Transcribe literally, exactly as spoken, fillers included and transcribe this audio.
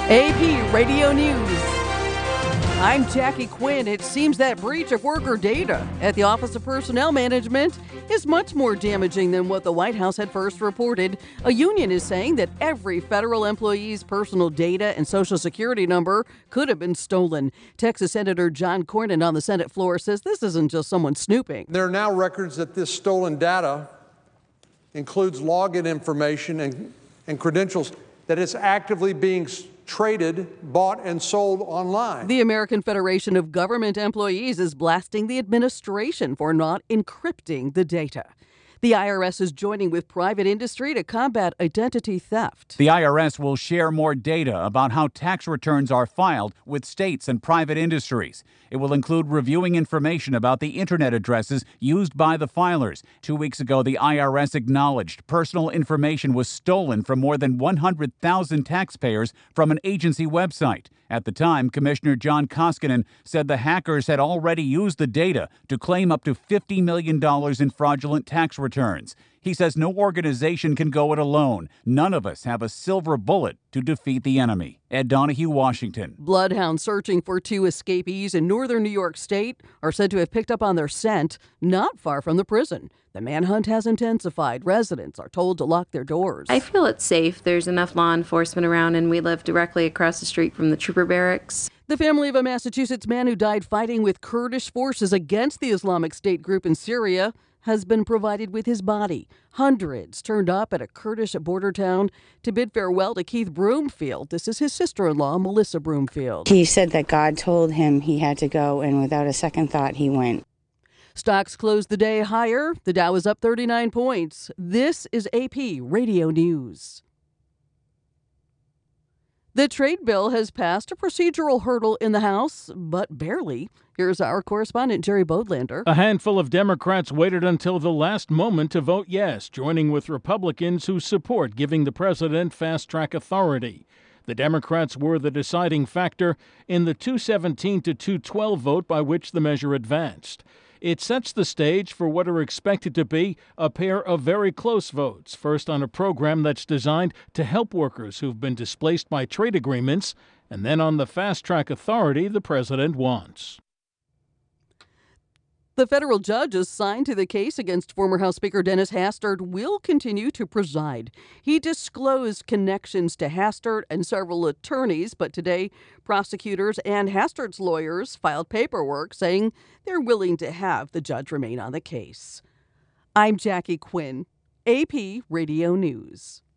A P Radio News. I'm Jackie Quinn. It seems that breach of worker data at the Office of Personnel Management is much more damaging than what the White House had first reported. A union is saying that every federal employee's personal data and Social Security number could have been stolen. Texas Senator John Cornyn on the Senate floor says this isn't just someone snooping. There are now records that this stolen data includes login information and, and credentials that is actively being traded, bought, and sold online. The American Federation of Government Employees is blasting the administration for not encrypting the data. The I R S is joining with private industry to combat identity theft. The I R S will share more data about how tax returns are filed with states and private industries. It will include reviewing information about the internet addresses used by the filers. Two weeks ago, the I R S acknowledged personal information was stolen from more than one hundred thousand taxpayers from an agency website. At the time, Commissioner John Koskinen said the hackers had already used the data to claim up to fifty million dollars in fraudulent tax returns. He says no organization can go it alone. None of us have a silver bullet to defeat the enemy. Ed Donahue, Washington. Bloodhounds searching for two escapees in northern New York State are said to have picked up on their scent not far from the prison. The manhunt has intensified. Residents are told to lock their doors. I feel it's safe. There's enough law enforcement around, and we live directly across the street from the trooper barracks. The family of a Massachusetts man who died fighting with Kurdish forces against the Islamic State group in Syria has been provided with his body. Hundreds turned up at a Kurdish border town to bid farewell to Keith Broomfield. This is his sister-in-law, Melissa Broomfield. He said that God told him he had to go, and without a second thought, he went. Stocks closed the day higher. The Dow is up thirty-nine points. This is A P Radio News. The trade bill has passed a procedural hurdle in the House, but barely. Here's our correspondent, Jerry Bodlander. A handful of Democrats waited until the last moment to vote yes, joining with Republicans who support giving the president fast-track authority. The Democrats were the deciding factor in the two seventeen to two twelve vote by which the measure advanced. It sets the stage for what are expected to be a pair of very close votes, first on a program that's designed to help workers who've been displaced by trade agreements, and then on the fast-track authority the president wants. The federal judge assigned to the case against former House Speaker Dennis Hastert will continue to preside. He disclosed connections to Hastert and several attorneys, but today prosecutors and Hastert's lawyers filed paperwork saying they're willing to have the judge remain on the case. I'm Jackie Quinn, A P Radio News.